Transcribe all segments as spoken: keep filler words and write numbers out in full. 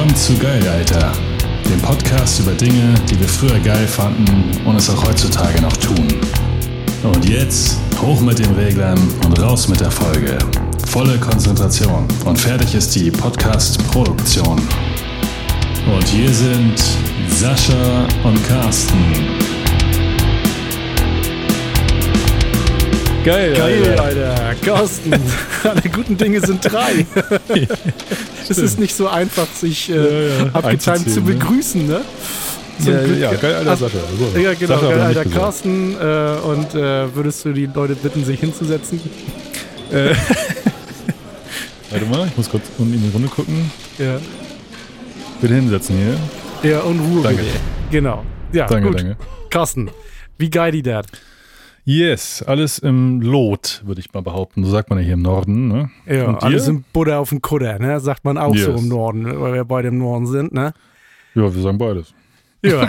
Willkommen zu Geil, Alter, dem Podcast über Dinge, die wir früher geil fanden und es auch heutzutage noch tun. Und jetzt hoch mit den Reglern und raus mit der Folge. Volle Konzentration und fertig ist die Podcast-Produktion. Und hier sind Sascha und Carsten. Geil, Geil, Alter. Alter. Carsten, alle guten Dinge sind drei. Es ist nicht so einfach, sich äh, ja, ja. abgetimt zu begrüßen, ne? Zum Ja, Glück- ja, geil, alter Ach, Sascha. So. Ja, genau, Sascha geil, aber nicht alter gesagt. Carsten. Äh, und äh, würdest du die Leute bitten, sich hinzusetzen? Äh, Warte mal, ich muss kurz unten in die Runde gucken. Ja, Bitte hinsetzen hier. ja und Ruhe Danke. bitte. Genau. Ja, Danke, gut. danke. Carsten, wie geil die dat? Yes, alles im Lot, würde ich mal behaupten. So sagt man ja hier im Norden. Ne? Ja, Und dir? alles im Butter auf dem Kutter, ne? Sagt man auch so Yes. im Norden, weil wir beide im Norden sind, ne? Ja, wir sagen beides. Ja.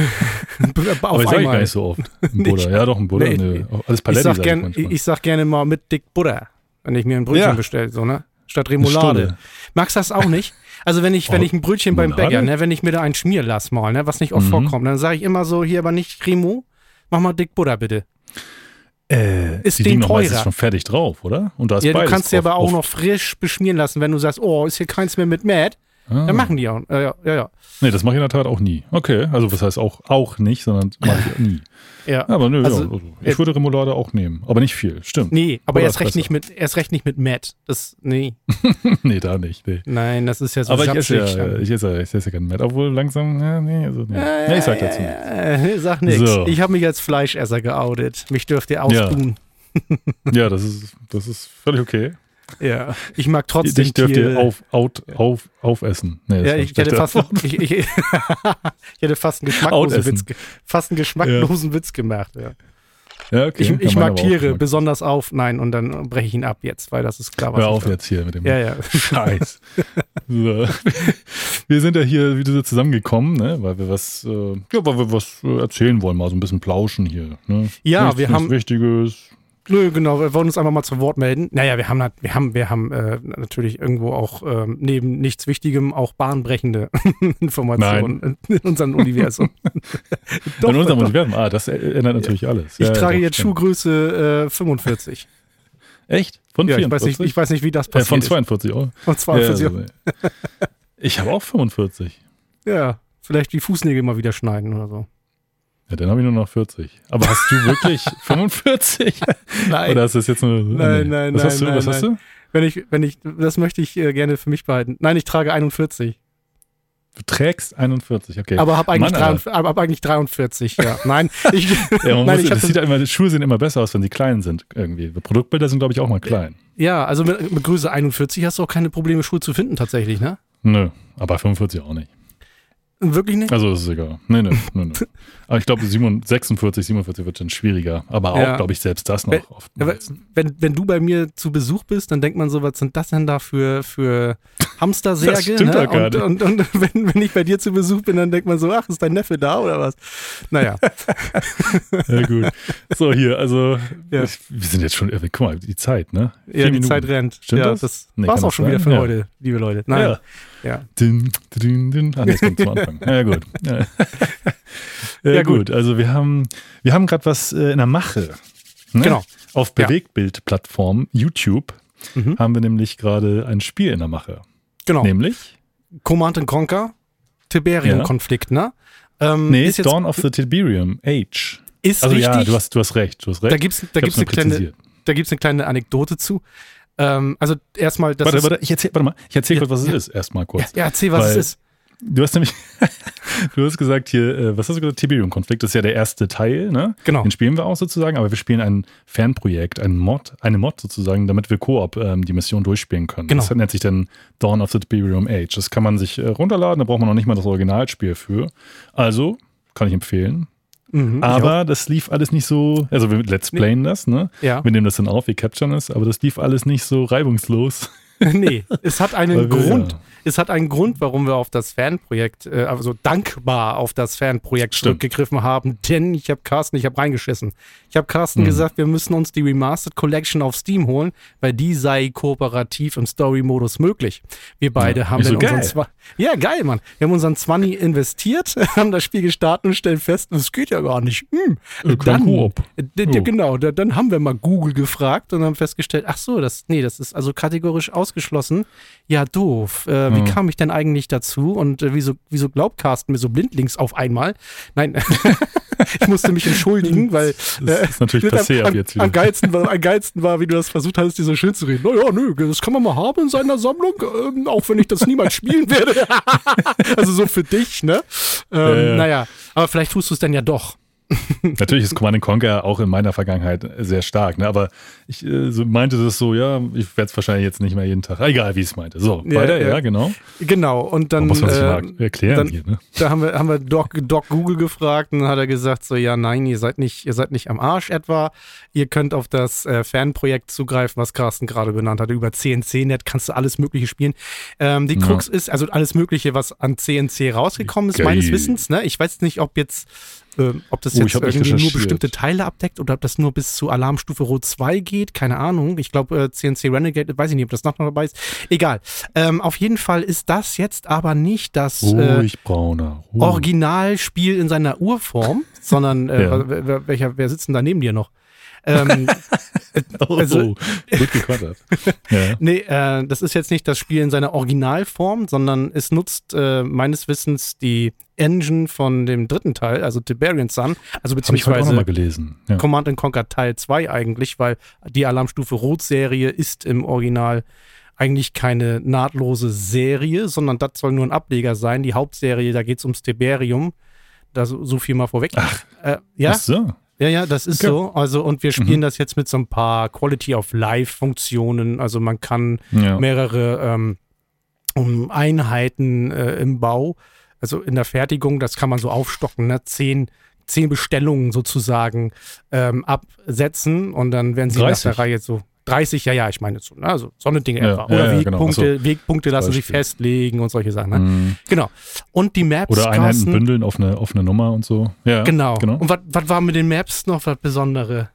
auf Aber ich sage einmal. gar nicht so oft. Im Nicht. Butter. Ja, doch, im Butter. Nee. Nee. Alles Ich Paletti sag, sag gern, manchmal. ich, ich sag gerne mal mit dick Butter, wenn ich mir ein Brötchen Ja. bestelle, so, ne? Statt Remoulade. Stulle. Magst du das auch nicht? Also wenn ich, wenn Oh, ich ein Brötchen beim Remoulade? Bäcker, ne, wenn ich mir da einen schmier lass mal, ne, was nicht oft Mhm. vorkommt, dann sage ich immer so, hier aber nicht Remo, mach mal dick Butter bitte. Äh, Ist die den liegen doch meistens teurer. schon fertig drauf, oder? Und da ist Ja, du beides kannst sie drauf. aber auch Auf- noch frisch beschmieren lassen, wenn du sagst, oh, ist hier keins mehr mit Matt, Ah. dann machen die auch. Äh, ja, ja, ja. Nee, das mache ich in der Tat auch nie. Okay, also was heißt auch auch nicht, sondern mache ich nie. ja. Aber nö, Also, ja, also ich würde Remoulade auch nehmen, aber nicht viel, stimmt. Nee, aber Oder erst recht, besser. nicht mit, erst recht nicht mit Matt. Das, nee. Nee, da nicht. Nee. Nein, das ist ja so aber ich esse sapschig. ja, ich esse, ja- ich esse ja keinen Met, obwohl langsam, ja, nee, also, nee. nee, ich sag dazu nichts. Äh, sag nix. So. Ich habe mich als Fleischesser geoutet. Mich dürft ihr ausbuhen. Ja, das ist, das ist völlig okay. Ja. Ich mag trotzdem Dich dürft Tiere. ihr auf, out, auf, aufessen. Nee, das Ja, war ich hätte, schlechter. fast, ich, ich, ich hätte fast einen geschmacklosen, Outessen. Witz, ge- fast einen geschmacklosen Witz gemacht. Ja. Ja, okay. Ich, Ja, ich meiner mag war auch Tiere Geschmack. besonders auf. Nein, und dann breche ich ihn ab jetzt, weil das ist klar, was Hör ich auf will. jetzt hier mit dem Ja, ja. Scheiß. So. Wir sind ja hier wieder zusammengekommen, ne? Weil wir was, äh, ja, weil wir was äh, erzählen wollen, mal so ein bisschen plauschen hier. Ne? Ja, nichts, wir nichts haben- Wichtiges. Nö, genau, wir wollen uns einfach mal zu Wort melden. Naja, wir haben, nat- wir haben, wir haben äh, natürlich irgendwo auch ähm, neben nichts Wichtigem auch bahnbrechende Informationen in unserem Universum. Doch, In unserem doch. Universum. Ah, das ändert natürlich alles. Ich Ja, trage ja, jetzt stimmt. Schuhgröße äh, fünfundvierzig. Echt? Von Ja, ich vierundvierzig? weiß, nicht, ich weiß nicht, wie das äh, passiert von ist. zweiundvierzig Euro. Von zweiundvierzig. Ja, also, ich habe auch fünfundvierzig. Ja, vielleicht die Fußnägel mal wieder schneiden oder so. Ja, dann habe ich nur noch vierzig. Aber hast du wirklich fünfundvierzig? Nein. Oder ist das jetzt nur... Nein, nein, was nein, hast du, nein, Was hast du? Wenn ich, wenn ich, das möchte ich äh, gerne für mich behalten. Nein, ich trage einundvierzig. Du trägst einundvierzig, okay. Aber habe eigentlich, Mann, dreiundvierzig, aber hab eigentlich dreiundvierzig. Ja. Nein, ich, Ja, man nein, muss, ich hab das das, sieht ja immer, die Schuhe sehen immer besser aus, wenn sie klein sind irgendwie. Produktbilder sind, glaube ich, auch mal klein. ja, also mit, mit Größe einundvierzig hast du auch keine Probleme, Schuhe zu finden tatsächlich, ne? Nö, aber fünfundvierzig auch nicht. Wirklich nicht? Also das ist egal. Nee, nee, nee, nee. Aber ich glaube, sechsundvierzig, siebenundvierzig wird dann schwieriger. Aber auch, Ja. glaube ich, selbst das noch Wenn- oft. Aber wenn, wenn du bei mir zu Besuch bist, dann denkt man so, was sind das denn da für, für Hamstersärge? Das stimmt Ne? doch gar Und, nicht. und, und wenn, wenn ich bei dir zu Besuch bin, dann denkt man so, ach, ist dein Neffe da oder was? Naja, Ja, gut. So, hier, also, Ja. ich, wir sind jetzt schon, äh, guck mal, die Zeit, ne? ja, Vier die Minuten. Zeit rennt. Stimmt ja, das? das Nee, war's kann auch das schon wieder sein? für Ja. heute, liebe Leute. Nein, Ja. ja. Dün, dün, dün. Ah, nee, das kommt zum Anfang. Ja, gut. Ja, ja, Ja, gut. gut. Also, wir haben, wir haben gerade was äh, in der Mache. Ne? Genau. Auf Ja. Bewegtbild-Plattform YouTube Mhm. haben wir nämlich gerade ein Spiel in der Mache. Genau. Nämlich? Command and Conquer, Tiberium-Konflikt, ne? Ähm, Nee, ist jetzt, Dawn of the Tiberium Age. ist Also richtig. ja, du hast, du hast recht. Du hast recht. da gibt's, da Ich gibt's hab's eine nur kleine, präzisiert. da gibt's eine kleine Anekdote zu. Ähm, also erstmal, das Warte, ist, warte, ich erzähl, warte mal, ich erzähl Ja, kurz, was es ja. ist, erstmal kurz. ja, erzähl, was Weil- es ist. Du hast nämlich, du hast gesagt hier, äh, was hast du gesagt, Tiberium-Konflikt, das ist ja der erste Teil, ne? Genau. Den spielen wir auch sozusagen, aber wir spielen ein Fernprojekt, ein Mod, eine Mod sozusagen, damit wir Koop ähm, die Mission durchspielen können. Genau. Das nennt sich dann Dawn of the Tiberium Age. Das kann man sich äh, runterladen, da braucht man noch nicht mal das Originalspiel für. Also, kann ich empfehlen. Mhm, ich Aber das lief alles nicht so, also wir let's playen das, ne? Ja. Wir nehmen das dann auf, wir capturen es, aber das lief alles nicht so reibungslos, Nee, es hat einen Weil wir, Grund. ja. Es hat einen Grund, warum wir auf das Fanprojekt, äh, also dankbar auf das Fanprojekt Stimmt. zurückgegriffen haben, denn ich habe Carsten, ich habe reingeschissen. Ich habe Carsten Mhm. gesagt, wir müssen uns die Remastered Collection auf Steam holen, weil die sei kooperativ im Story-Modus möglich. Wir beide Ja, haben ich so, in unseren geil. Zwa- Ja, geil, Mann. Wir haben unseren zwanzig investiert, haben das Spiel gestartet und stellen fest, das geht ja gar nicht. Hm. Äh, kein Dann, Koop. äh, d- Oh. genau, da, dann haben wir mal Google gefragt und haben festgestellt, ach so, das, nee, das ist also kategorisch ausgeschlossen. Ja, doof. Äh, wie Hm. kam ich denn eigentlich dazu? Und äh, wieso, wieso glaubt Carsten mir so blindlings auf einmal? Nein, ich musste mich entschuldigen, weil Das ist natürlich am, passé ab am, jetzt wieder. am, geilsten war, am geilsten war, wie du das versucht hast, dir so schön zu reden. Naja, nö, das kann man mal haben in seiner Sammlung, ähm, auch wenn ich das niemals spielen werde. Also so für dich, ne? Ähm, Ja, ja. Naja, aber vielleicht tust du es dann ja doch. Natürlich ist Command and Conquer auch in meiner Vergangenheit sehr stark, ne? Aber ich äh, so meinte das so, ja, ich werde es wahrscheinlich jetzt nicht mehr jeden Tag. Egal, wie ich es meinte. So, Ja, weiter, ja, ja. genau. Genau, und dann Muss man sich äh, mal erklären dann- hier, ne? da haben wir, haben wir Doc, Doc Google gefragt und dann hat er gesagt so, ja, nein, ihr seid nicht, ihr seid nicht am Arsch etwa. Ihr könnt auf das äh, Fanprojekt zugreifen, was Carsten gerade benannt hatte. Über C N C Punkt net kannst du alles Mögliche spielen. Ähm, die Ja. Krux ist, also alles Mögliche, was an C N C rausgekommen ist, Geil. meines Wissens, ne? Ich weiß nicht, ob jetzt äh, ob das Oh, ich jetzt hab nicht irgendwie nur recherchiert. bestimmte Teile abdeckt oder ob das nur bis zu Alarmstufe Rot zwei geht, keine Ahnung. Ich glaube, äh, C N C Renegade, weiß ich nicht, ob das noch dabei ist. Egal. Ähm, auf jeden Fall ist das jetzt aber nicht das äh, Ruhig, brauner. Ruhig. Originalspiel in seiner Urform, sondern äh, Ja. wer, wer, welcher, wer sitzt denn da neben dir noch? Ähm, Oh, also- oh, gut gequattert. Ja. nee, äh, das ist jetzt nicht das Spiel in seiner Originalform, sondern es nutzt äh, meines Wissens die Engine von dem dritten Teil, also Tiberian Sun, also Habe ich heute auch beziehungsweise nochmal gelesen. Ja. Command and Conquer Teil zwei eigentlich, weil die Alarmstufe Rot-Serie ist im Original eigentlich keine nahtlose Serie, sondern das soll nur ein Ableger sein. Die Hauptserie, da geht es ums Tiberium. Da so, so viel mal vorweg. Ach, äh, ja, Ach so. ja, ja, das ist Okay. so. Also, und wir spielen Mhm. das jetzt mit so ein paar Quality of Life-Funktionen. Also man kann Ja. mehrere ähm, um Einheiten äh, im Bau, also in der Fertigung, das kann man so aufstocken, ne? Zehn, zehn Bestellungen sozusagen ähm, absetzen und dann werden sie nach dreißig. der Reihe so dreißig, ja, ja, ich meine so, ne? Also so eine Dinge Ja, etwa. ja, Oder ja, genau. Wegpunkte, Wegpunkte lassen sich Beispiel. festlegen und solche Sachen. Ne? Mhm. Genau. Und die Maps, Oder Einheiten Carsten, bündeln auf eine, auf eine Nummer und so. Ja, genau. genau. Und was was war mit den Maps noch was Besondere?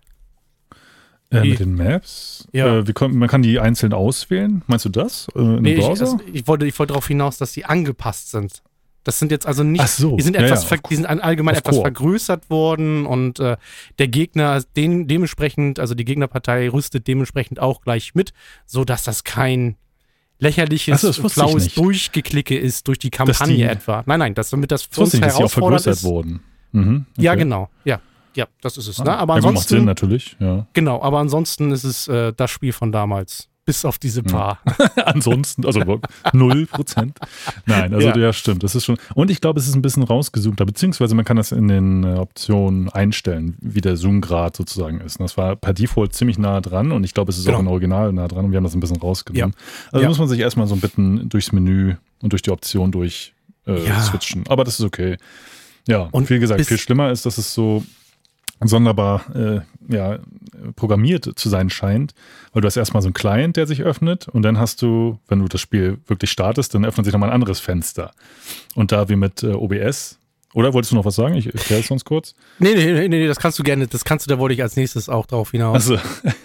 Äh, die- mit den Maps? Ja. Äh, wie kommt, man kann die einzeln auswählen. Meinst du das? Äh, Im Nee, ich, Browser? also, ich wollte, ich wollte darauf hinaus, dass die angepasst sind. Das sind jetzt also nicht, Ach so, die sind ja, etwas, ja, ver- auf- die sind an- allgemein auf etwas Koop. vergrößert worden und äh, der Gegner den, dementsprechend, also die Gegnerpartei rüstet dementsprechend auch gleich mit, sodass das kein lächerliches, Ach so, das wusste ich flaues nicht. Durchgeklicke ist durch die Dass Kampagne die- etwa. Nein, nein, das damit das für Ich wusste uns nicht, dass die auch herausfordernd vergrößert ist. wurden. Mhm, Ja, okay. genau. Ja, ja, das ist es. Ah, Ne? Aber ja, gut, macht Sinn ansonsten, natürlich, ja. genau, aber ansonsten ist es äh, das Spiel von damals. Bis auf diese paar. Ansonsten, also null Prozent. Nein, also Ja. ja. stimmt. Das ist schon. Und ich glaube, es ist ein bisschen rausgezoomter, beziehungsweise man kann das in den äh, Optionen einstellen, wie der Zoom-Grad sozusagen ist. Und das war per Default ziemlich nah dran und ich glaube, es ist Genau. auch im Original nah dran und wir haben das ein bisschen rausgenommen. Also Ja. muss man sich erstmal so ein bisschen durchs Menü und durch die Option durch äh, Ja. switchen. Aber das ist okay. Ja, Und und wie gesagt, bis- viel schlimmer ist, dass es so sonderbar äh, ja, programmiert zu sein scheint, weil du hast erstmal so einen Client, der sich öffnet und dann hast du, wenn du das Spiel wirklich startest, dann öffnet sich nochmal ein anderes Fenster. Und da wie mit äh, O B S, oder wolltest du noch was sagen? Ich erkläre es sonst kurz. Nee, nee, nee, nee, das kannst du gerne, das kannst du, da wollte ich als nächstes auch drauf hinaus. Also,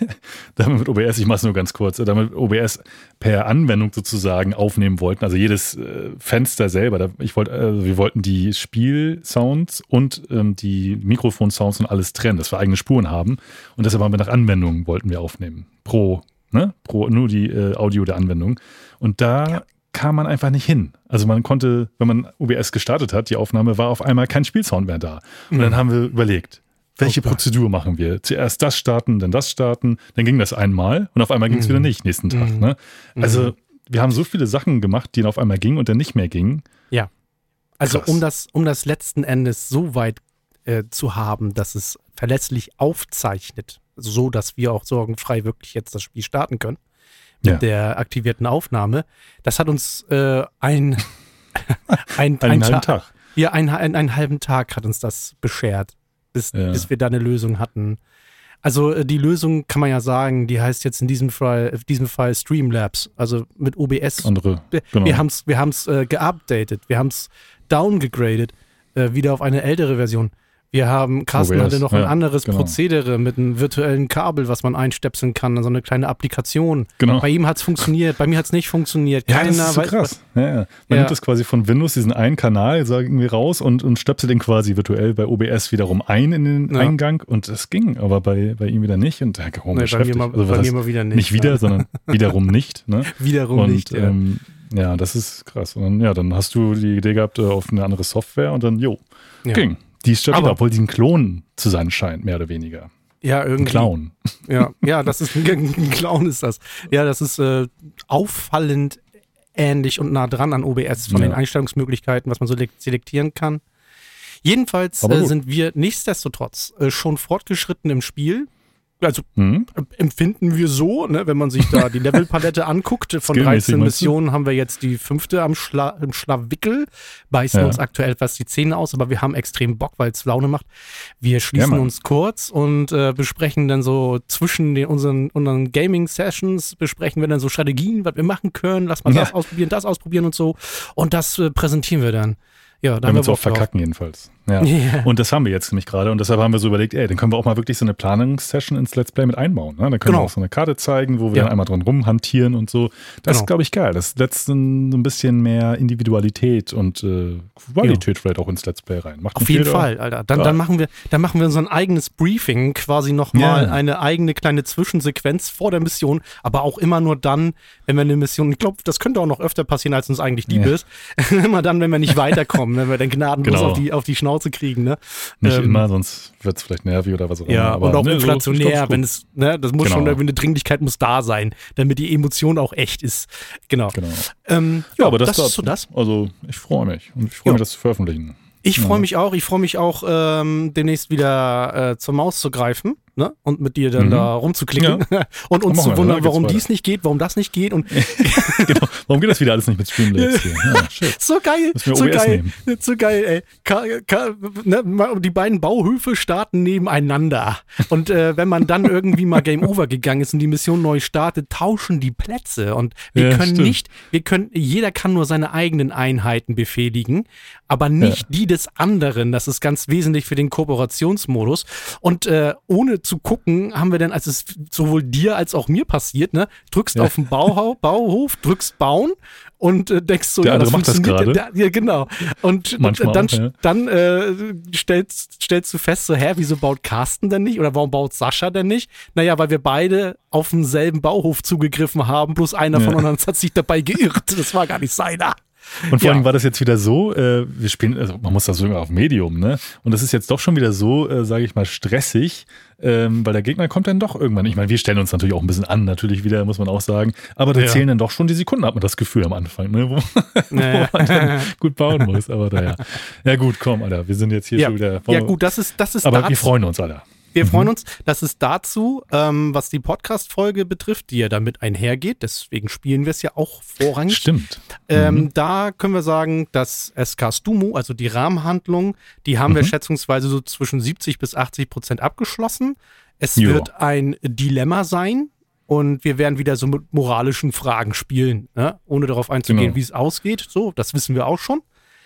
damit mit O B S, ich mache es nur ganz kurz, damit O B S per Anwendung sozusagen aufnehmen wollten, also jedes äh, Fenster selber, da, ich wollte, also wir wollten die Spielsounds und ähm, die Mikrofonsounds und alles trennen, dass wir eigene Spuren haben und deshalb haben wir nach Anwendungen wollten wir aufnehmen, pro, ne, pro, nur die äh, Audio der Anwendung und da Ja. kam man einfach nicht hin. Also man konnte, wenn man O B S gestartet hat, die Aufnahme war auf einmal kein Spielsound mehr da und dann haben wir überlegt, welche Oh Gott. Prozedur machen wir? Zuerst das starten, dann das starten, dann ging das einmal und auf einmal ging es Mhm. wieder nicht nächsten Tag. Mhm. Ne? Also Mhm. wir haben so viele Sachen gemacht, die dann auf einmal gingen und dann nicht mehr gingen. Also Krass. um das, um das letzten Endes so weit äh, zu haben, dass es verlässlich aufzeichnet, so dass wir auch sorgenfrei wirklich jetzt das Spiel starten können mit Ja. der aktivierten Aufnahme. Das hat uns äh, ein, ein, Einen ein halben Ta- Tag. Ja, ein, ein, einen halben Tag hat uns das beschert, bis, Ja. bis wir da eine Lösung hatten. Also die Lösung kann man ja sagen, die heißt jetzt in diesem Fall, in diesem Fall Streamlabs, also mit O B S. Andere, genau. Wir haben es wir haben's, äh, geupdatet, wir haben es downgegradet, äh, wieder auf eine ältere Version. Wir haben, Carsten O B S, hatte noch ja, ein anderes genau. Prozedere mit einem virtuellen Kabel, was man einstöpseln kann, so eine kleine Applikation. Genau. Bei ihm hat es funktioniert, bei mir hat es nicht funktioniert. Ja, Keiner das ist so weiß- krass. Ja, ja. Man Ja. nimmt das quasi von Windows, diesen einen Kanal, sagen wir raus und, und stöpselt den quasi virtuell bei O B S wiederum ein in den Ja. Eingang und das ging, aber bei, bei ihm wieder nicht und ja, komisch, Nee, bei mir heftig. mal- also, was bei mir heißt, mal wieder nicht, Nicht wieder, ja. sondern wiederum nicht. Ne? Wiederum und, nicht, ja. Ähm, ja, das ist krass. Und dann, ja, dann hast du die Idee gehabt äh, auf eine andere Software und dann, jo, Ja. ging. Die ist stabil, Aber- obwohl die ein Klon zu sein scheint, mehr oder weniger. Ja, Ein irgendwie. Clown. Ja, ja, das ist ein, ein Clown ist das. Ja, das ist äh, auffallend ähnlich und nah dran an O B S von Ja. den Einstellungsmöglichkeiten, was man so le- selektieren kann. Jedenfalls Aber äh, gut. sind wir nichtsdestotrotz äh, schon fortgeschritten im Spiel. Also Hm? äh, empfinden wir so, ne, wenn man sich da die Levelpalette anguckt. Von Skillmäßig dreizehn meinst du? Missionen haben wir jetzt die fünfte am Schla im Schlawickel, beißen Ja. uns aktuell etwas die Zähne aus, aber wir haben extrem Bock, weil es Laune macht. Wir schließen Mann. uns kurz und äh, besprechen dann so zwischen den, unseren, unseren Gaming-Sessions, besprechen wir dann so Strategien, was wir machen können, lass mal Ja. das ausprobieren, das ausprobieren und so. Und das äh, präsentieren wir dann. Ja, da haben Wenn wir wir es auch Bock drauf. verkacken jedenfalls. Ja. Ja. Und das haben wir jetzt nämlich gerade und deshalb haben wir so überlegt, ey, dann können wir auch mal wirklich so eine Planungssession ins Let's Play mit einbauen. Ne? Dann können Genau. wir auch so eine Karte zeigen, wo wir Ja. dann einmal dran rumhantieren und so. Das Genau. ist, glaube ich, geil. Das setzt ein, so ein bisschen mehr Individualität und äh, Qualität vielleicht auch ins Let's Play rein. Macht Auf nicht jeden jeder. Fall, Alter. Dann, Ja. dann, machen wir, dann machen wir so ein eigenes Briefing, quasi nochmal Ja. eine eigene kleine Zwischensequenz vor der Mission, aber auch immer nur dann, wenn wir eine Mission, ich glaube, das könnte auch noch öfter passieren, als uns eigentlich lieb Ja. ist, immer dann, wenn wir nicht weiterkommen, wenn wir dann gnadenlos Genau. auf, die, auf die Schnauze kriegen, ne? Nicht Ähm, immer, sonst wird es vielleicht nervig oder was auch immer. Ja, aber, und auch ne, so- inflationär, ich glaub, wenn es, ne, das muss Genau. schon, irgendwie eine Dringlichkeit muss da sein, damit die Emotion auch echt ist. Genau. Genau. Ähm, Ja, ja, aber das, das ist dazu. so das. Also ich freue mich und ich freue Ja. mich, das zu veröffentlichen. Ich Ja. freue mich auch. Ich freue mich auch, ähm, demnächst wieder äh, zur Maus zu greifen, ne? Und mit dir dann Mhm. da rumzuklicken und uns Machen zu wir, wundern, ne? warum Geht's dies nicht geht, warum das nicht geht. Und Genau. Warum geht das wieder alles nicht mit Streamlabs hier? Ja, shit. so geil, Müssen wir so O B S geil, nehmen. so geil, ey. Ka, ka, ne, mal- die beiden Bauhöfe starten nebeneinander. Und äh, wenn man dann irgendwie mal Game Over gegangen ist und die Mission neu startet, tauschen die Plätze. Und wir Ja, können stimmt. nicht, wir können, jeder kann nur seine eigenen Einheiten befehligen, aber nicht Ja. die des anderen. Das ist ganz wesentlich für den Kooperationsmodus. Und äh, ohne zu gucken, haben wir dann, als es sowohl dir als auch mir passiert, ne, drückst Ja. auf den Bauhau, Bauhof, drückst bauen und äh, denkst so, Der ja, andere das macht das funktioniert. gerade. Ja, ja, genau. Und Manchmal dann, auch, ja. dann äh, stellst, stellst du fest, so, hä, wieso baut Carsten denn nicht? Oder warum baut Sascha denn nicht? Naja, weil wir beide auf denselben Bauhof zugegriffen haben, bloß einer Ja. von uns hat sich dabei geirrt. Das war gar nicht seiner. Und vor Ja. allem war das jetzt wieder so, äh, wir spielen, also man muss das sogar auf Medium, ne? Und das ist jetzt doch schon wieder so, äh, sage ich mal, stressig, ähm, weil der Gegner kommt dann doch irgendwann. Ich meine, wir stellen uns natürlich auch ein bisschen an, natürlich wieder, muss man auch sagen. Aber da Ja. zählen dann doch schon die Sekunden, hat man das Gefühl am Anfang, ne? Wo, Naja. wo man dann gut bauen muss. Aber naja. Ja gut, komm, Alter, wir sind jetzt hier Ja, schon wieder. ja wollen wir- gut, das ist, das ist aber dazu. wir freuen uns, Alter. Wir freuen uns. Das ist dazu, ähm, was die Podcast-Folge betrifft, die ja damit einhergeht. Deswegen spielen wir es ja auch vorrangig. Stimmt. Ähm, Mhm. Da können wir sagen, dass S K Stumo, also die Rahmenhandlung, die haben wir Mhm. schätzungsweise so zwischen siebzig bis achtzig Prozent abgeschlossen. Es Jo. wird ein Dilemma sein und wir werden wieder so mit moralischen Fragen spielen, ne? Ohne darauf einzugehen, Genau. wie es ausgeht. So, das wissen wir auch schon.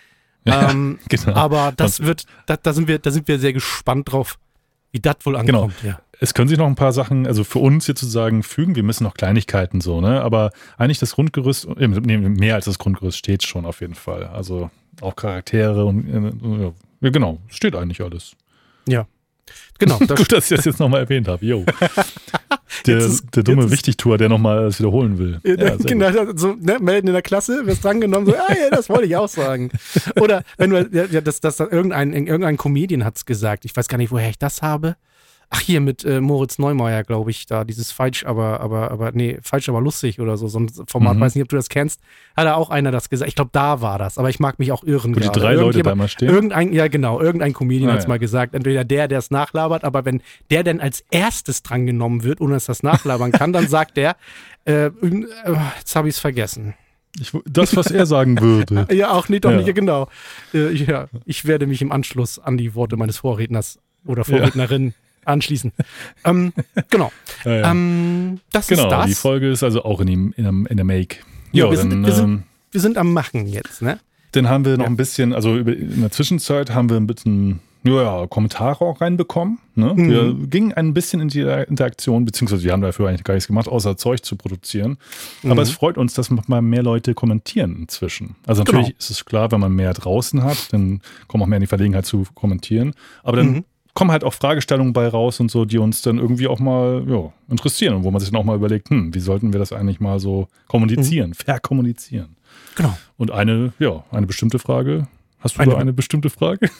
Ja, ähm, genau. Aber das Und- wird, da, da, sind wir, da sind wir sehr gespannt drauf, wie das wohl Genau. ankommt. Ja. Es können sich noch ein paar Sachen, also für uns jetzt sozusagen fügen, wir müssen noch Kleinigkeiten so, ne? Aber eigentlich das Grundgerüst, äh, nee, mehr als das Grundgerüst steht schon auf jeden Fall. Also auch Charaktere und äh, ja, genau, steht eigentlich alles. Ja. Genau, das Gut, dass ich das jetzt nochmal erwähnt habe. Jo. Der, Jetzt ist- der dumme jetzt ist- Wichtigtour, der nochmal das wiederholen will. Ja, Ja, sehr genau, so, ne, melden in der Klasse, wirst drangenommen, so, ah, ja, das wollte ich auch sagen. Oder wenn du, ja, ja, das, das, das irgendein, irgendein Comedian hat es gesagt, ich weiß gar nicht, woher ich das habe. Ach, hier mit äh, Moritz Neumeier, glaube ich, da, dieses falsch, aber, aber, aber, nee, falsch, aber lustig oder so, so ein Format, Mhm. weiß nicht, ob du das kennst, hat da auch einer das gesagt. Ich glaube, da war das, aber ich mag mich auch irren. Wo die gerade. drei Leute Irgendjemand- da mal stehen. Irgendein, ja, genau, irgendein Comedian Ah, hat es ja. mal gesagt, entweder der, der es nachlabert, aber wenn der denn als erstes drangenommen wird, ohne dass das nachlabern kann, dann sagt der, äh, äh, jetzt habe ich es vergessen. Ich, das, was er sagen würde. Ja, auch nicht, doch Ja. nicht, ja, genau. Äh, ja, ich werde mich im Anschluss an die Worte meines Vorredners oder Vorrednerin anschließen. ähm, genau. Ja, ja. Ähm, das genau, ist das. Die Folge ist also auch in, dem, in, der, in der Make. Ja, jo, wir, sind, dann, wir, sind, ähm, wir sind am Machen jetzt, ne? Dann haben wir noch Ja. ein bisschen, also in der Zwischenzeit haben wir ein bisschen ja, ja, Kommentare auch reinbekommen. Ne? Mhm. Wir gingen ein bisschen in die Interaktion, beziehungsweise wir haben dafür eigentlich gar nichts gemacht, außer Zeug zu produzieren. Mhm. Aber es freut uns, dass mal mehr Leute kommentieren inzwischen. Also natürlich Genau. ist es klar, wenn man mehr draußen hat, dann kommen auch mehr in die Verlegenheit zu kommentieren. Aber dann Mhm. kommen halt auch Fragestellungen bei raus und so, die uns dann irgendwie auch mal ja, interessieren und wo man sich dann auch mal überlegt, hm, wie sollten wir das eigentlich mal so kommunizieren, verkommunizieren. Genau. Und eine, ja, eine bestimmte Frage. Hast du Eine- da eine bestimmte Frage?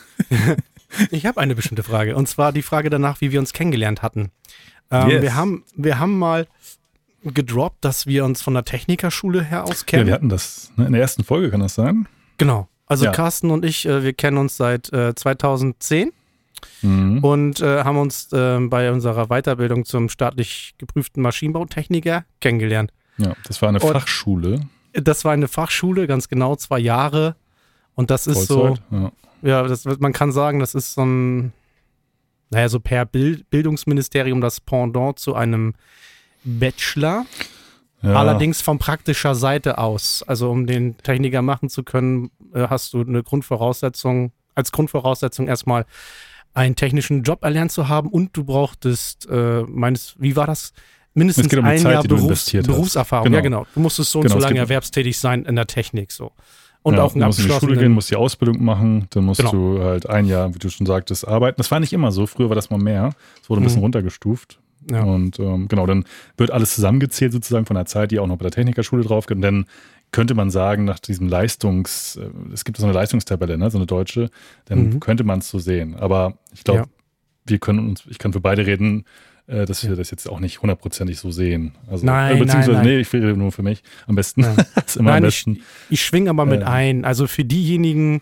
Ich habe eine bestimmte Frage. Und zwar die Frage danach, wie wir uns kennengelernt hatten. Ähm, Yes. wir, haben, wir haben mal gedroppt, dass wir uns von der Technikerschule her aus Ja, kennen. wir hatten das ne, in der ersten Folge, kann das sein? Genau. Also Ja. Carsten und ich, äh, wir kennen uns seit äh, zweitausendzehn Mhm. und äh, haben uns äh, bei unserer Weiterbildung zum staatlich geprüften Maschinenbautechniker kennengelernt. Ja, das war eine Und- Fachschule. Das war eine Fachschule, ganz genau, zwei Jahre. Und das ist Vollzeit. Ja. so, ja, das, man kann sagen, das ist so ein, naja, so per Bild, Bildungsministerium das Pendant zu einem Bachelor. Ja. Allerdings von praktischer Seite aus. Also um den Techniker machen zu können, äh, hast du eine Grundvoraussetzung, als Grundvoraussetzung erstmal einen technischen Job erlernt zu haben und du brauchtest, äh, meines, wie war das? Mindestens Es geht um die ein Zeit, Jahr die du Berufs, investiert hast. Berufserfahrung. Genau. Ja, genau. Du musstest so und Genau, so es lange gibt- erwerbstätig sein in der Technik so. Und ja, auch einen du musst in die Schule abgeschlossenen. gehen, musst die Ausbildung machen, dann musst Genau. du halt ein Jahr, wie du schon sagtest, arbeiten. Das war nicht immer so, früher war das mal mehr. Es wurde ein bisschen Mhm. runtergestuft. Ja. Und ähm, genau, dann wird alles zusammengezählt sozusagen von der Zeit, die auch noch bei der Technikerschule drauf geht. Und dann könnte man sagen, nach diesem Leistungs, äh, es gibt so eine Leistungstabelle, ne, so eine deutsche, dann Mhm. könnte man es so sehen. Aber ich glaube, Ja. wir können uns, ich kann für beide reden, äh, dass wir das jetzt auch nicht hundertprozentig so sehen. Also, Nein, äh, beziehungsweise, nein, nein. nee, ich rede nur für mich. Am besten. Nein. Das ist immer Nein, am ich, besten. ich schwinge aber mit Äh. ein. Also für diejenigen,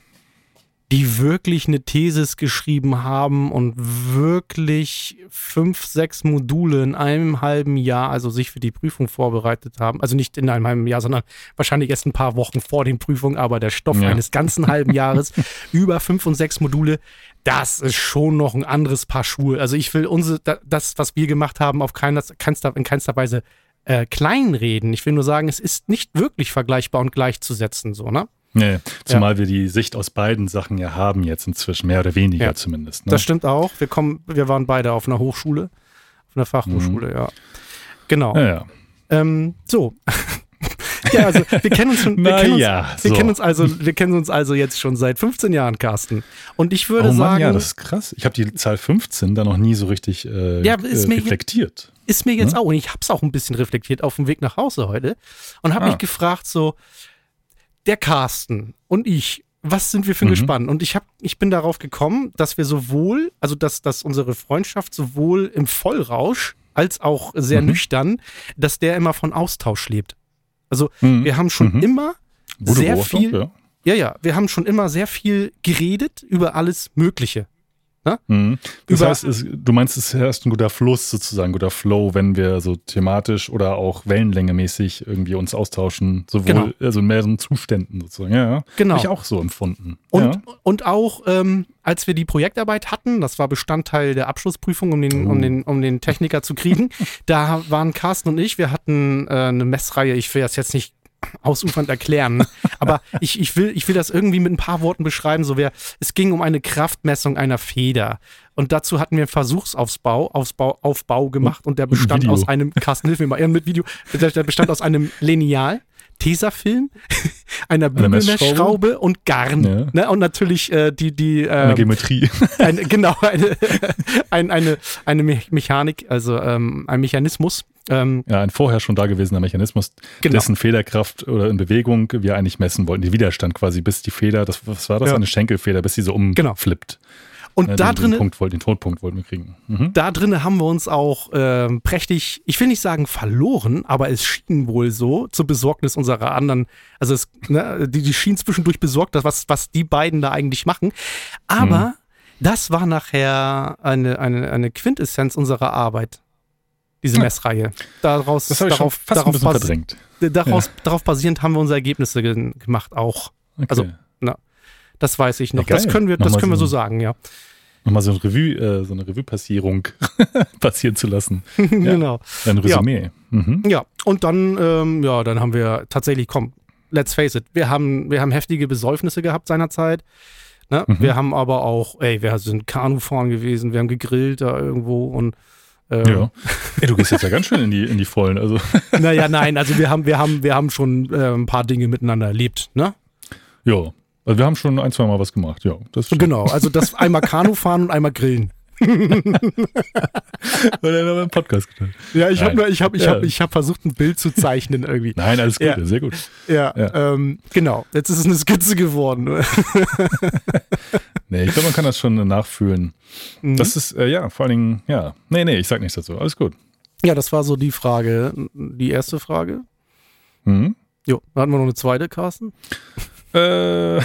die wirklich eine Thesis geschrieben haben und wirklich fünf, sechs Module in einem halben Jahr, also sich für die Prüfung vorbereitet haben, also nicht in einem halben Jahr, sondern wahrscheinlich erst ein paar Wochen vor den Prüfungen, aber der Stoff Ja. eines ganzen halben Jahres, über fünf und sechs Module, das ist schon noch ein anderes Paar Schuhe. Also ich will unsere, da- das, was wir gemacht haben, auf keiner, keinster, in keinster Weise äh, kleinreden. Ich will nur sagen, es ist nicht wirklich vergleichbar und gleichzusetzen, so, ne? Nee, zumal wir die Sicht aus beiden Sachen ja haben jetzt inzwischen, mehr oder weniger Ja. zumindest. Ne? Das stimmt auch. Wir kommen, wir waren beide auf einer Hochschule, auf einer Fachhochschule, ja. Genau. Ja, ja. Ähm, so. ja, also wir kennen uns schon. Wir, Na kennen uns, ja, wir so. kennen uns also, wir kennen uns also jetzt schon seit fünfzehn Jahren, Carsten. Und ich würde Oh Mann, sagen, ja, das ist krass. Ich habe die Zahl fünfzehn da noch nie so richtig äh, Ja, ist äh, mir- reflektiert. ist mir jetzt Ne? auch, und ich habe es auch ein bisschen reflektiert auf dem Weg nach Hause heute und habe Ah. mich gefragt, so, der Carsten und ich, was sind wir für ein Mhm. Gespann? Und ich, hab, ich bin darauf gekommen, dass wir sowohl, also dass, dass unsere Freundschaft sowohl im Vollrausch als auch sehr Mhm. nüchtern, dass der immer von Austausch lebt. Also Mhm. wir haben schon Mhm. immer Gute sehr Beobachtung, viel, ja. ja, ja, wir haben schon immer sehr viel geredet über alles Mögliche. Mhm. Das Über- heißt, es, du meinst, es herrscht ein guter Fluss sozusagen, ein guter Flow, wenn wir so thematisch oder auch wellenlängemäßig irgendwie uns austauschen, sowohl Genau. also in mehreren Zuständen sozusagen. Ja, ja. Genau. Habe ich auch so empfunden. Und, ja. und auch, ähm, als wir die Projektarbeit hatten, das war Bestandteil der Abschlussprüfung, um den, Oh. um den, um den Techniker zu kriegen, da waren Carsten und ich, wir hatten äh, eine Messreihe, ich will das jetzt nicht ausufernd erklären, aber ich, ich, will, ich will das irgendwie mit ein paar Worten beschreiben, so wär, es ging um eine Kraftmessung einer Feder und dazu hatten wir einen Versuchsaufbau Aufbau, Aufbau gemacht und der bestand Video. aus einem, Carsten, hilf mir mal, ja, mit Video, der, der bestand aus einem Lineal, Tesafilm, einer Bügelmessschraube und Garn. Ja. Ne? Und natürlich äh, die, die Eine ähm, Geometrie. eine, genau, eine, ein, eine, eine Me- Mechanik, also ähm, ein Mechanismus. Ähm, Ja, ein vorher schon dagewesener Mechanismus, Genau. dessen Federkraft oder in Bewegung wir eigentlich messen wollten. Die Widerstand quasi, bis die Feder, das, was war das? Ja. Eine Schenkelfeder, bis sie so Genau. umflippt. und Ja, da den, den, drinnen, Punkt, wollten- den Todpunkt wollten wir kriegen. Mhm. da drinnen haben wir uns auch ähm, prächtig, ich will nicht sagen verloren, aber es schien wohl so, zur Besorgnis unserer anderen, also es, ne, die, die schien zwischendurch besorgt, dass was, was die beiden da eigentlich machen. Aber Mhm. das war nachher eine, eine, eine Quintessenz unserer Arbeit. Diese Ja. Messreihe. Daraus, Das habe ich darauf, schon fast darauf, ein bisschen bas- verdrängt. daraus, darauf basierend haben wir unsere Ergebnisse ge gemacht auch. Okay. Also, Das weiß ich noch. Ja, geil. das können wir, das Nochmal können wir so- so sagen, ja. nochmal so, ein Revue, äh, so eine Revue-Passierung passieren zu lassen. Ja, genau. Ein Resümee. Ja, mhm. ja. Und dann, ähm, ja, dann haben wir tatsächlich, komm, let's face it, wir haben, wir haben heftige Besäufnisse gehabt seinerzeit. Ne? Mhm. Wir haben aber auch, ey, wir sind Kanufahren gewesen, wir haben gegrillt da irgendwo und ähm, ja. Ey, du gehst jetzt ja ganz schön in die, in die Vollen. Also. Naja, nein, also wir haben, wir haben, wir haben schon äh, ein paar Dinge miteinander erlebt, ne? Ja, also wir haben schon ein, zwei Mal was gemacht, ja. Das genau, also das einmal Kanufahren und einmal grillen. Und dann haben wir einen Podcast getan. Ja, ich habe ich hab, ich hab, ich hab versucht, ein Bild zu zeichnen irgendwie. Nein, alles gut, ja. sehr gut. Ja, ja. Ähm, genau. Jetzt ist es eine Skizze geworden. Nee, ich glaube, man kann das schon nachfühlen. Mhm. Das ist, äh, ja, vor allen Dingen, ja. Nee, nee, ich sag nichts dazu. Alles gut. Ja, das war so die Frage, die erste Frage. Mhm. Jo, da hatten wir noch eine zweite, Carsten. Äh, äh,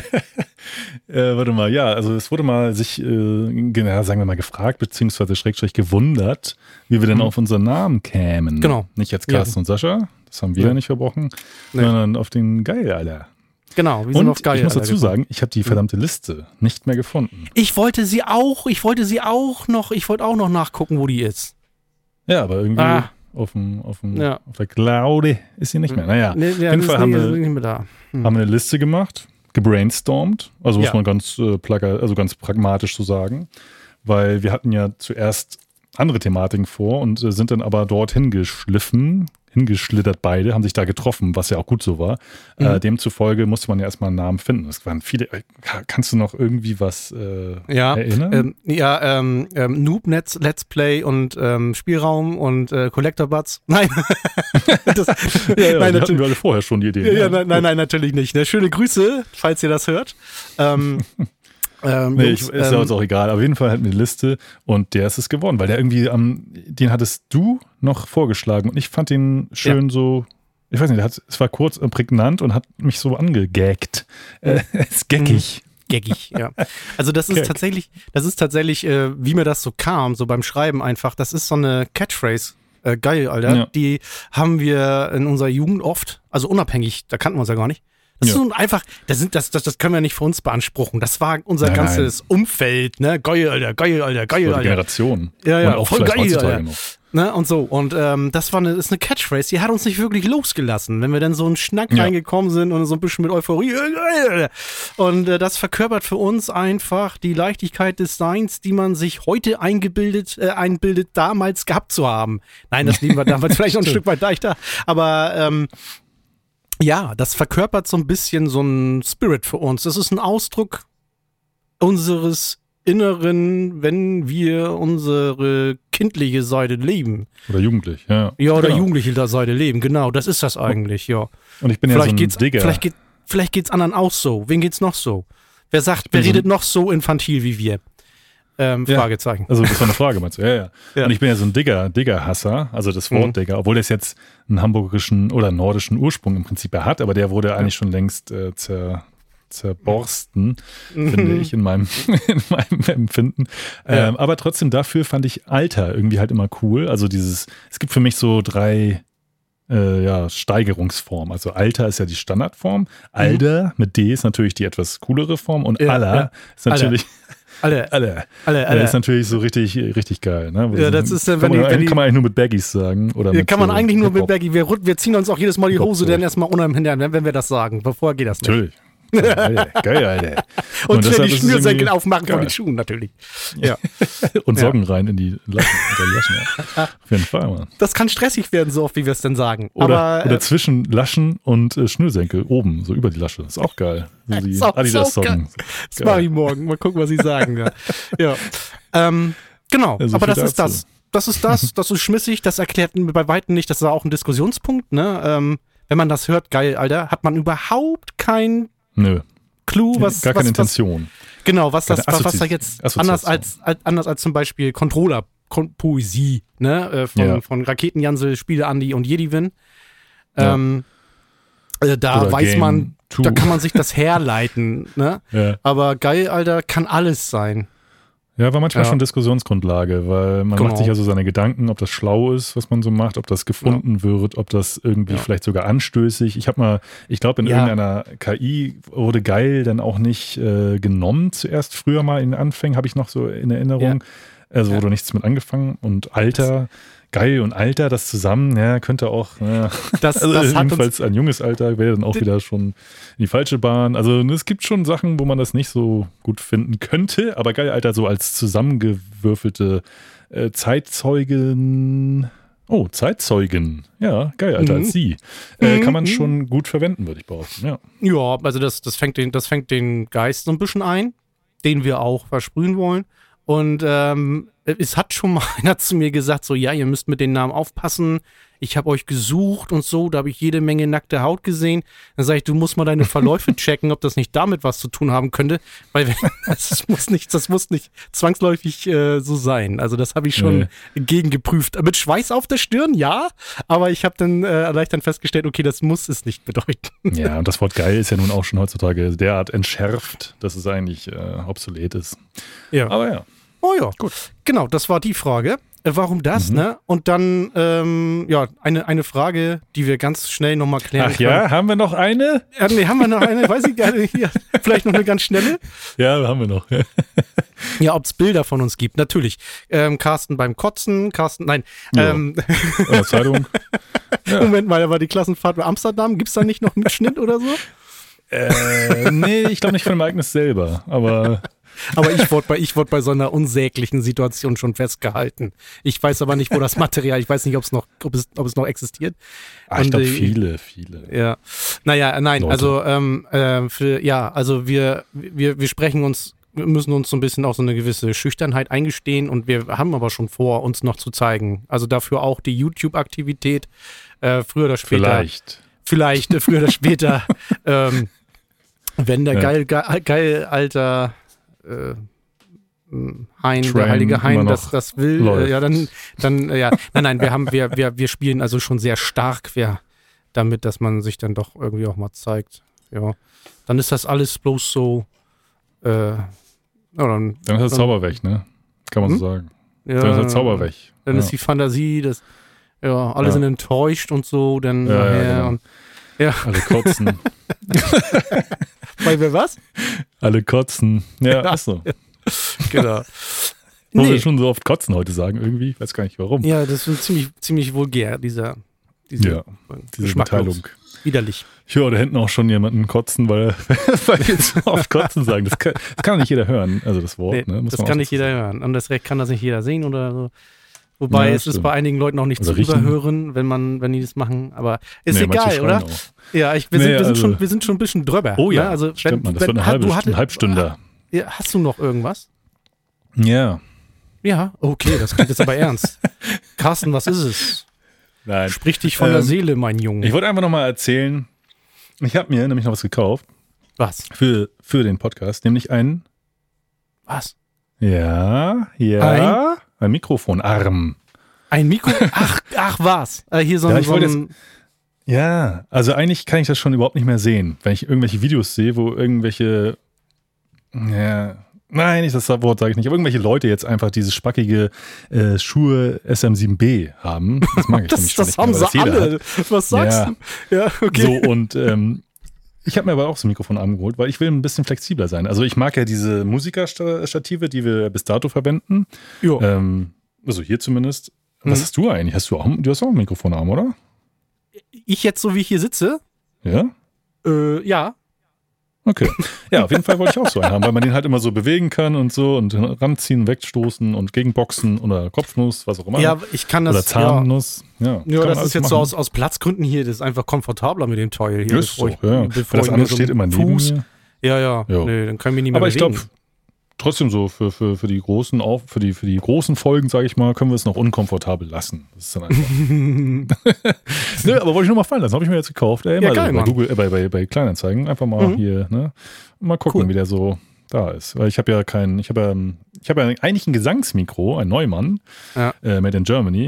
warte mal, ja, also es wurde mal sich, äh, ja, sagen wir mal, gefragt, beziehungsweise schrägstrich gewundert, wie wir denn mhm. auf unseren Namen kämen. Genau. Nicht jetzt Carsten ja. und Sascha, das haben wir ja, ja nicht verbrochen, nee. sondern auf den Geil, Alter. Genau, wir sind und auf Geil. Ich muss dazu Alter, sagen, ich habe die verdammte Liste nicht mehr gefunden. Ich wollte sie auch, ich wollte sie auch noch, ich wollte auch noch nachgucken, wo die ist. Ja, aber irgendwie ah. auf, dem, auf, dem, ja. auf der Cloud ist sie nicht mehr. Naja, nee, nee, auf jeden Fall haben wir, nicht mehr da. Hm. haben wir eine Liste gemacht, gebrainstormt, also muss ja. man ganz, äh, plaga, also ganz pragmatisch so sagen, weil wir hatten ja zuerst andere Thematiken vor und äh, sind dann aber dorthin geschliffen, hingeschlittert beide, haben sich da getroffen, was ja auch gut so war. Mhm. Äh, demzufolge musste man ja erstmal einen Namen finden. Es waren viele. Kannst du noch irgendwie was äh, ja, erinnern? Ähm, ja, ähm, ähm, Noob, Let's, Let's Play und ähm, Spielraum und äh, Collector Buds. Nein. das, ja, ja, nein, die hatten wir alle vorher schon die Ideen. Ja, ja, nein, nein, nein, natürlich nicht. Ne? Schöne Grüße, falls ihr das hört. Ähm, Ähm, nee, Jungs, ich, ist ja uns ähm, auch egal. Auf jeden Fall hatten wir eine Liste und der ist es geworden, weil der irgendwie, ähm, den hattest du noch vorgeschlagen und ich fand den schön ja. so, ich weiß nicht, der hat, es war kurz und prägnant und hat mich so angegaggt. Äh, ist gaggig. Gaggig, ja. Also das ist Gag. tatsächlich, das ist tatsächlich, äh, wie mir das so kam, so beim Schreiben einfach, das ist so eine Catchphrase. Äh, geil, Alter. Ja. Die haben wir in unserer Jugend oft, also unabhängig, da kannten wir uns ja gar nicht. Das ja. ist so einfach, das, sind, das, das, das können wir nicht für uns beanspruchen. Das war unser nein, ganzes nein. Umfeld, ne? Geil, Alter, geil, Alter, geil, Alter. Generation. Ja, ja, und auch voll geil, Alter. Noch. Ne? Und so. Und ähm, das war eine, ist eine Catchphrase, die hat uns nicht wirklich losgelassen. Wenn wir dann so einen Schnack ja. reingekommen sind und so ein bisschen mit Euphorie. Und äh, das verkörpert für uns einfach die Leichtigkeit des Seins, die man sich heute eingebildet, äh, einbildet, damals gehabt zu haben. Nein, das lieben wir damals vielleicht noch ein Stück weit leichter. Aber ähm, ja, das verkörpert so ein bisschen so einen Spirit für uns. Das ist ein Ausdruck unseres Inneren, wenn wir unsere kindliche Seite leben. Oder jugendlich, ja. Ja, oder genau. jugendliche Seite leben, genau, das ist das eigentlich, ja. Und ich bin ja vielleicht so ein geht's, Digger. Vielleicht, geht, vielleicht geht's anderen auch so. Wen geht's noch so? Wer sagt, wer so redet noch so infantil wie wir? Ähm, ja. Fragezeichen. Also das war eine Frage, meinst du? Ja, ja. ja. Und ich bin ja so ein Digger, Digger-Hasser, also das Wort mhm. Digger, obwohl das jetzt einen hamburgischen oder nordischen Ursprung im Prinzip hat, aber der wurde ja. eigentlich schon längst äh, zer, zerborsten, mhm. finde ich, in meinem, in meinem Empfinden. Ja. Ähm, aber trotzdem dafür fand ich Alter irgendwie halt immer cool. Also dieses, es gibt für mich so drei äh, ja, Steigerungsformen. Also Alter ist ja die Standardform, Alter mhm. mit D ist natürlich die etwas coolere Form und ja, Aller ja. ist natürlich... Alle. Alle. Alle, alle. Das ist natürlich so richtig, richtig geil. Ne? Ja, das ist, wenn kann, man, die, wenn die, kann man eigentlich nur mit Baggies sagen. Oder ja, mit kann man so eigentlich nur Hip-Hop. mit Baggy. Wir, wir ziehen uns auch jedes Mal die Hose dann erstmal unheimlich hinterher, wenn wir das sagen. Bevor geht das nicht. Natürlich. Geil, geil, Alter. Und, und schnell die Schnürsenkel aufmachen von den Schuhen natürlich. Ja. Und Socken ja. rein in die Laschen. Laschen ja. Auf jeden Fall, Mann. Das kann stressig werden, so oft wie wir es denn sagen. Oder, Aber, oder zwischen Laschen und äh, Schnürsenkel oben, so über die Lasche. Das ist auch geil. So die Adidas-Socken. Das mache ich morgen. Mal gucken, was sie sagen. Ja. ja. Ähm, genau, ja, so aber das ist dazu. das. Das ist das. Das ist schmissig. Das erklärt bei Weitem nicht. Das ist auch ein Diskussionspunkt. Ne? Ähm, wenn man das hört, geil, Alter, hat man überhaupt kein Nö. Clou, was. Gar was, keine Intention. Was, genau, was das, was, was da jetzt anders als, als, anders als zum Beispiel Controller-Poesie, ne, äh, von, ja. von Raketenjansel, Spiele Andi und Jedivin. Ähm, ja. äh, da Oder weiß Game man, two. Da kann man sich das herleiten, ne? Ja. Aber geil, Alter, kann alles sein. Ja, war manchmal Ja. schon Diskussionsgrundlage, weil man Genau. macht sich also seine Gedanken, ob das schlau ist, was man so macht, ob das gefunden wird, ob das irgendwie Ja. vielleicht sogar anstößig. Ich habe mal, ich glaube in Ja. irgendeiner K I wurde geil dann auch nicht äh, genommen zuerst. Früher mal in den Anfängen habe ich noch so in Erinnerung. Also Ja. wurde nichts mit angefangen und Alter, geil und Alter, das zusammen, ja, könnte auch, ja. Das, Also das hat uns, jedenfalls ein junges Alter wäre dann auch wieder schon in die falsche Bahn. Also es gibt schon Sachen, wo man das nicht so gut finden könnte, aber geil Alter so als zusammengewürfelte äh, Zeitzeugen, oh, Zeitzeugen, ja, geil Alter Mhm. als sie, äh, kann man Mhm. schon gut verwenden, würde ich behaupten, ja. ja, also das, das, fängt den, das fängt den Geist so ein bisschen ein, den wir auch versprühen wollen. Und ähm, es hat schon mal einer zu mir gesagt, so, ja, ihr müsst mit den Namen aufpassen. Ich habe euch gesucht und so, da habe ich jede Menge nackte Haut gesehen. Dann sage ich, du musst mal deine Verläufe checken, ob das nicht damit was zu tun haben könnte, weil wenn, das muss nicht, das muss nicht zwangsläufig äh, so sein. Also das habe ich schon Nee. gegengeprüft. Mit Schweiß auf der Stirn, ja, aber ich habe dann äh, leicht dann festgestellt, okay, das muss es nicht bedeuten. Ja, und das Wort geil ist ja nun auch schon heutzutage derart entschärft, dass es eigentlich äh, obsolet ist. Ja. Aber ja. Oh ja, gut. Genau, das war die Frage. Äh, warum das, Mhm. ne? Und dann, ähm, ja, eine, eine Frage, die wir ganz schnell nochmal klären Ach ja, haben wir noch eine? Äh, nee, haben wir noch eine, weiß ich gar nicht. Ja, vielleicht noch eine ganz schnelle. Ja, haben wir noch. Ja, ob es Bilder von uns gibt, natürlich. Ähm, Carsten beim Kotzen, Carsten, nein. Ja. Ähm, Oder Zeitung. Ja. Moment mal, da war die Klassenfahrt bei Amsterdam. Gibt es da nicht noch einen Mitschnitt oder so? Äh, nee, ich glaube nicht von dem Ereignis selber, aber Aber ich wurde bei, ich wurde bei so einer unsäglichen Situation schon festgehalten. Ich weiß aber nicht, wo das Material, ich weiß nicht, ob's noch, ob, es, ob es noch existiert. ach, ich Und, glaube äh, viele, viele. Ja, naja, nein, Leute. also ähm, äh, für, ja, also wir, wir, wir sprechen uns, wir müssen uns so ein bisschen auch so eine gewisse Schüchternheit eingestehen und wir haben aber schon vor, uns noch zu zeigen. Also dafür auch die YouTube-Aktivität, äh, früher oder später. Vielleicht. Vielleicht, äh, früher oder später, ähm, wenn der Ja. geil, geil, geil alter äh, Hein, Train der heilige Hein, immer das, noch das will, äh, läuft. ja, dann, dann, äh, ja, nein, nein, wir haben, wir, wir, wir spielen also schon sehr stark, wir, damit, dass man sich dann doch irgendwie auch mal zeigt. Ja, dann ist das alles bloß so, äh, ja, dann, Dann ist der Dann- Zauber weg, ne? Kann man Hm? so sagen. ja, Dann ist der Zauber weg. Dann ja. ist die Fantasie, das, ja, alle Ja. sind enttäuscht und so, dann Ja, ja, nachher genau. und, ja, Alle kotzen. bei wer was? Alle kotzen. Ja, Ja. ist so. Genau. Wo wir Nee. schon so oft kotzen heute sagen, irgendwie. Ich weiß gar nicht warum. Ja, das ist ziemlich, ziemlich vulgär, dieser, diese, Ja, Diese geschmacklos. Mitteilung. Widerlich. Ich höre da hinten auch schon jemanden kotzen, weil, weil wir so oft kotzen sagen. Das kann, das kann doch nicht jeder hören, also das Wort. Nee, ne? Muss das man kann auch nicht dazu jeder sagen. hören. Und das Recht kann das nicht jeder sehen oder so. Wobei Ja, es ist stimmt. bei einigen Leuten auch nicht Oder zu riechen. überhören, wenn man, wenn die das machen. Aber ist Nee, manche egal, schreien oder? auch. Ja, ich, wir, Nee, sind, wir, sind also- schon, wir sind schon ein bisschen drüber. Oh ja, ne? Also, stimmt wenn, man. Das wenn, wird eine ha- halbe du Stunde, hattest- Halbstunde. Ja, hast du noch irgendwas? Ja. Ja, okay, das klingt jetzt aber ernst. Carsten, was ist es? Nein. Sprich dich von der Ähm, Seele, mein Junge. Ich wollte einfach nochmal erzählen, ich habe mir nämlich noch was gekauft Was? für, für den Podcast, nämlich ein, Was? ja, ja, ein Mikrofonarm. Ein Mikro? Ach, ach was? Äh, hier so Ja, ein, ich so wollte ein Ja, also eigentlich kann ich das schon überhaupt nicht mehr sehen, wenn ich irgendwelche Videos sehe, wo irgendwelche, ja, nein, nicht das Wort sage ich nicht, aber irgendwelche Leute jetzt einfach dieses spackige äh, Schuhe S M sieben B haben. Das mag ich das, nämlich schon das nicht mehr, haben weil sie das jeder alle. Was sagst Ja. du? Ja, okay. So, und ähm, ich habe mir aber auch so ein Mikrofonarm geholt, weil ich will ein bisschen flexibler sein. Also ich mag ja diese Musikerstative, die wir bis dato verwenden. Jo. Ähm, also hier zumindest. Was Mhm. hast du eigentlich? Hast du auch, du hast auch einen Mikrofonarm, oder? Ich jetzt, so wie ich hier sitze? Ja? Äh, ja. Okay. Ja, auf jeden Fall wollte ich auch so einen haben, weil man den halt immer so bewegen kann und so und ranziehen, wegstoßen und gegenboxen oder Kopfnuss, was auch immer. Ja, ich kann das. oder Zahnnuss. Ja, Ja, ja kann man das alles ist jetzt so machen. aus, aus Platzgründen hier. Das ist einfach komfortabler mit dem Teil hier. Ist so, ich, ja. bevor Weil das ich mir andere so steht mit immer neben Fuß. mir. Ja, ja. Jo. Nee, dann können wir nicht mehr Aber ich bewegen. glaube, trotzdem so für, für, für die großen auf, für die für die großen Folgen, sage ich mal, können wir es noch unkomfortabel lassen. Das ist dann einfach. Nö, aber wollte ich nur mal fallen lassen. Habe ich mir jetzt gekauft. Ey, Ja, mal geil, bei Mann. Google, äh, bei, bei, bei Kleinanzeigen einfach mal Mhm. hier, ne? Mal gucken, Cool. wie der so da ist. Weil ich habe ja kein, ich habe ja, ich habe ja eigentlich ein Gesangsmikro, ein Neumann, Ja. äh, made in Germany.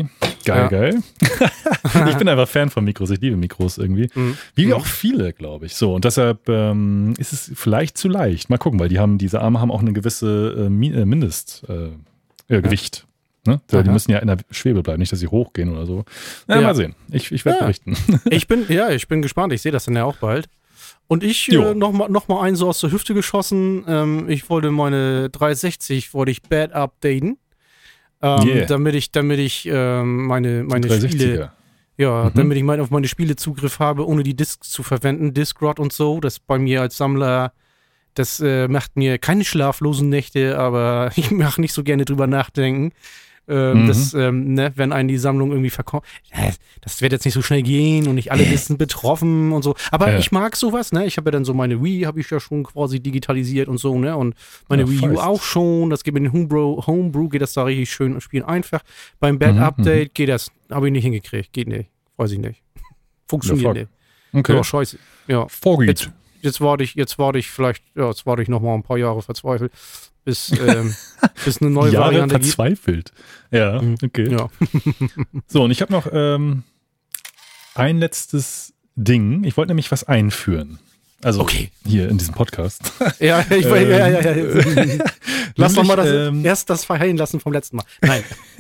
Geil, Ja. geil. Ich bin einfach Fan von Mikros. Ich liebe Mikros irgendwie. Mhm. Wie Mhm. auch viele, glaube ich. So, und deshalb ähm, ist es vielleicht zu leicht. Mal gucken, weil die haben, diese Arme haben auch eine gewisse äh, Mi- äh, Mindestgewicht. Äh, äh, Gewicht. Ne? Die Aha. müssen ja in der Schwebe bleiben, nicht, dass sie hochgehen oder so. Na, Ja. mal sehen. Ich, ich werde Ja. berichten. Ich bin, ja, ich bin gespannt. Ich sehe das dann ja auch bald. Und ich Jo. äh, noch mal, noch mal einen so aus der Hüfte geschossen. Ähm, ich wollte meine dreihundertsechzig wollte ich bad updaten. Ähm, Yeah. damit ich, damit ich ähm, meine, meine Spiele, dreihundertsechziger. ja, Mhm. damit ich mein, auf meine Spiele Zugriff habe, ohne die Discs zu verwenden, Discrot und so. Das bei mir als Sammler, das äh, macht mir keine schlaflosen Nächte, aber ich mache nicht so gerne drüber nachdenken. Ähm, Mhm. das, ähm, ne, wenn einen die Sammlung irgendwie verkauft, ja, das wird jetzt nicht so schnell gehen und nicht alle sind betroffen und so. Aber Ja. ich mag sowas, ne? Ich habe ja dann so meine Wii, habe ich ja schon quasi digitalisiert und so, ne? Und meine Ja, Wii U feist. auch schon. Das geht mit dem Homebrew, Homebrew geht das da richtig schön und spielen einfach. Beim Bad Mhm, Update geht das, habe ich nicht hingekriegt. Geht nicht. Weiß ich nicht. Funktioniert Ja, nicht. Okay. Ja, scheiße. Ja. Vorgeht. Jetzt, jetzt warte ich, jetzt warte ich vielleicht, ja, jetzt warte ich noch mal ein paar Jahre verzweifelt, bis, ähm, bis eine neue Jahre Variante gibt. verzweifelt. Ja, Mhm. okay. Ja. So, und ich habe noch ähm, ein letztes Ding. Ich wollte nämlich was einführen. Also Okay. hier in diesem Podcast. Ja, ich weiß, ja, ja, ja, ja. Lass doch mal das, ähm, erst das verheilen lassen vom letzten Mal. Nein.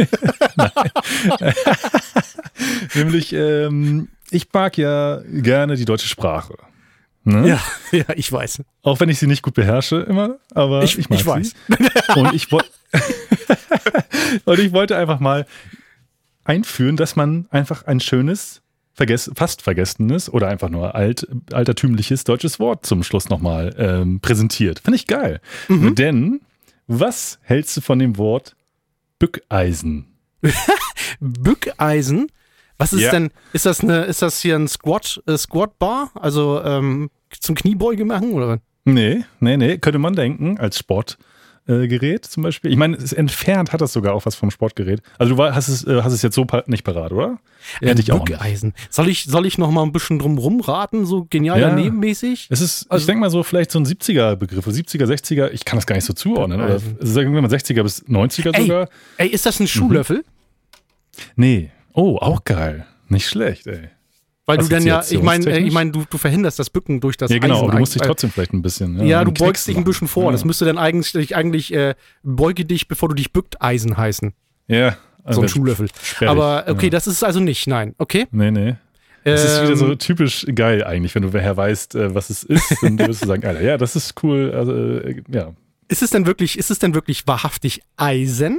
Nämlich, ähm, ich mag ja gerne die deutsche Sprache. Ne? Ja, ja, ich weiß. Auch wenn ich sie nicht gut beherrsche immer, aber ich, Ich- mag ich weiß. sie. Und ich, woll- und ich wollte einfach mal einführen, dass man einfach ein schönes, vergess fast vergessenes oder einfach nur alt, altertümliches deutsches Wort zum Schluss nochmal ähm, präsentiert. Finde ich geil. Mhm. Denn was hältst du von dem Wort Bückeisen? Bückeisen. Was ist Ja. denn, ist das eine, ist das hier ein Squat, äh, Squat Bar? Also ähm, zum Kniebeuge machen oder was? Nee, nee, nee. Könnte man denken, als Sportgerät äh, Gerät zum Beispiel. Ich meine, es ist entfernt hat das sogar auch was vom Sportgerät. Also du war, hast, es, äh, hast es jetzt so pa- nicht parat, oder? Hätte ich auch nicht. Bückeisen. Soll ich, soll ich noch mal ein bisschen drum rumraten, so genial Ja. danebenmäßig? Es ist, Also- ich denke mal so vielleicht so ein siebziger-Begriff, siebziger, sechziger, ich kann das gar nicht so zuordnen. Oder Bückeisen. sagen wir mal sechziger bis neunziger Ey. sogar. Ey, ist das ein Schuhlöffel? Nee. Oh, auch geil. Nicht schlecht, ey. Weil du dann ja, ich meine, Assoziationstechnisch? ich mein, du, du verhinderst das Bücken durch das Ja, genau, Eisen. aber du musst dich Äh, trotzdem vielleicht ein bisschen. Ja, du einen Knicks beugst dich ein machen. bisschen vor. Ja. Das müsste dann eigentlich, eigentlich äh, beuge dich, bevor du dich bückt, Eisen heißen. Ja. So ein also Schuhlöffel. sperrig, Aber okay, ja. das ist also nicht, nein. Okay. Nee, nee. Das ist wieder Ähm, so typisch geil eigentlich, wenn du wer weißt, äh, was es ist, dann wirst du sagen, Alter, ja, das ist cool. Also, äh, ja. Ist es denn wirklich, ist es denn wirklich wahrhaftig Eisen?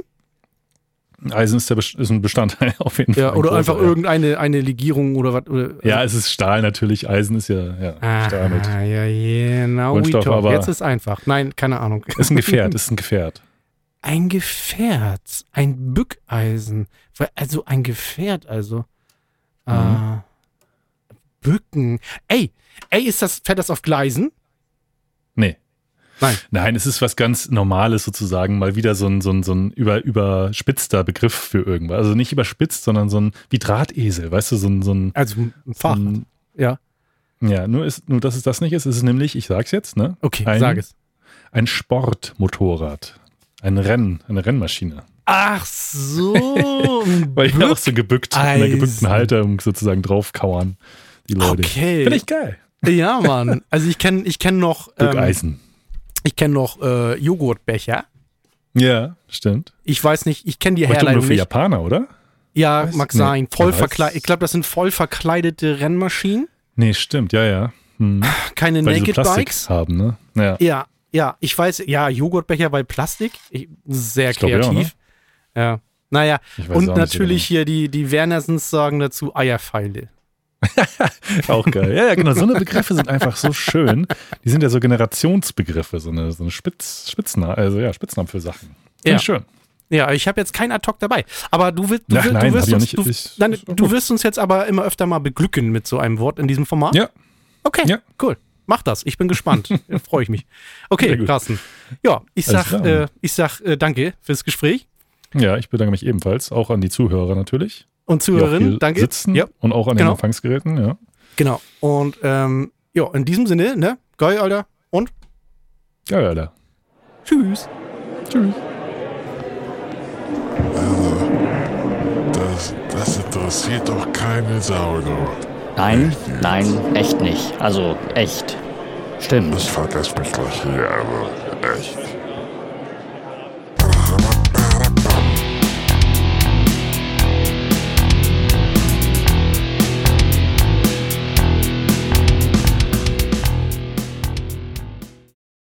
Eisen ist, der, Best- ist ein Bestandteil auf jeden Ja, Fall. oder ein einfach großer, ja. irgendeine eine Legierung oder was? Oder, Ja, es ist Stahl natürlich. Eisen ist ja, ja Stahl mit. Ah, ja, yeah, now we Kunststoff, talk. aber- Jetzt ist einfach. Nein, keine Ahnung. Ist ein Gefährt, ist ein Gefährt. Ein Gefährt, ein Bückeisen. Also ein Gefährt, also. Mhm. Äh, Bücken. Ey, ey, ist das, fährt das auf Gleisen? Nee. Nein. Nein, es ist was ganz Normales sozusagen, mal wieder so ein, so ein, so ein über, überspitzter Begriff für irgendwas. Also nicht überspitzt, sondern so ein, wie Drahtesel, weißt du, so ein, so ein, Also ein so Fahrrad. ein Ja, ja, nur, ist, nur dass es das nicht ist, ist es nämlich, ich sag's jetzt, ne? okay, ein, sag es. Ein Sportmotorrad. Ein Renn, eine Rennmaschine. Ach so. ein Weil ich auch so gebückt, in der gebückten Bückeisen. Halterung sozusagen draufkauern, die Leute. Okay. Finde ich geil. Ja, Mann. Also ich kenne ich kenn noch, ähm, Bückeisen. ich kenn noch äh, Joghurtbecher. Ja, stimmt. Ich weiß nicht, ich kenne die Aber ich glaube nur Herleitung für nicht. Japaner, oder? Ja, Weiß- mag nee, sein. Voll wer weiß. verkleidet. Ich glaube, das sind voll verkleidete Rennmaschinen. Nee, stimmt, ja, ja. Hm. Keine Weil die so Naked Plastik Bikes. haben, ne? Ja. Ja, ja, ich weiß, ja, Joghurtbecher, weil Plastik. Ich, sehr Ich glaub, ja, kreativ. Ja. Naja, Ich weiß und auch nicht natürlich so hier die, die Wernersens sagen dazu Eierpfeile. genau. Auch geil. Ja, ja, genau. So eine Begriffe sind einfach so schön. Die sind ja so Generationsbegriffe, so eine, so eine Spitz, Spitznamen, also ja, Spitznamen für Sachen. Finde Ja. ich schön. Ja, ich habe jetzt kein Ad-Hoc dabei. Aber du, willst, du, Ach, will- nein, du, wirst hab ich auch uns, nicht. du, Ich- nein, ist doch du gut. wirst uns jetzt aber immer öfter mal beglücken mit so einem Wort in diesem Format. Ja, Okay, Ja. cool. Mach das. Ich bin gespannt. Freue ich mich. Sehr Okay, gut. Carsten. Ja, ich Alles sag, klar. äh, ich sag äh, danke fürs Gespräch. ja, ich bedanke mich ebenfalls, auch an die Zuhörer natürlich. Und Die auch Zuhörerinnen, hier danke. sitzen Ja, und auch an genau. den Empfangsgeräten, ja. genau. Und ähm, ja, in diesem Sinne, ne? Geil, Alter. Und Ja, ja, da. tschüss. Tschüss. The das, das interessiert doch keine Sau, du. Nein, nein, echt nicht. Also, echt. Stimmt. Ich vergesse mich gleich hier, also echt.